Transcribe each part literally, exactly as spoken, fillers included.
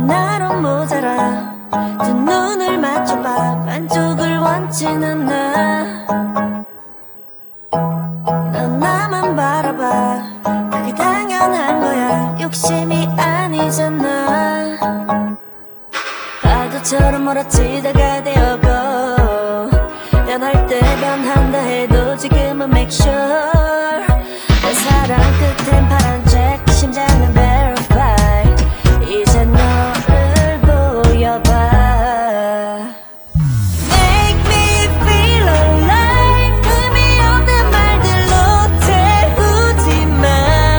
하나로 모자라. 두 눈을 맞춰봐. 만족을 원치는 나. 넌 나만 바라봐. 그게 당연한 거야. 욕심이 아니잖아. 파도처럼 몰아치다가 되어고 변할 때 변한다 해도 지금은 make sure 내 사랑 끝엔 파란 책 심장은 verify. 이제 너를 보여봐. Make me feel alive. 의미 없는 말들로 태우지 마.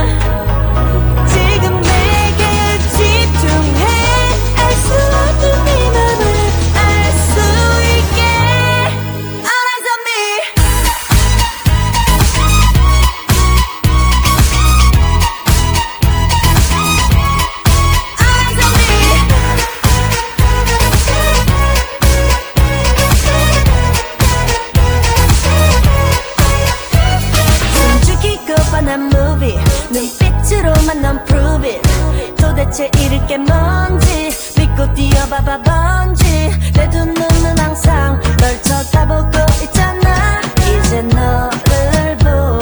지금 내게 집중해. 알 수 없는 네 맘을 알 수 있게. All eyes on me. All eyes on me. 숨죽이고 뻔한 movie. 눈빛으로만 넌 prove it. 도대체 잃을 게 뭔지 믿고 뛰어봐봐 번지. 내 두 눈은 항상 널 쳐다보고 있잖아. 이제 너를 보여.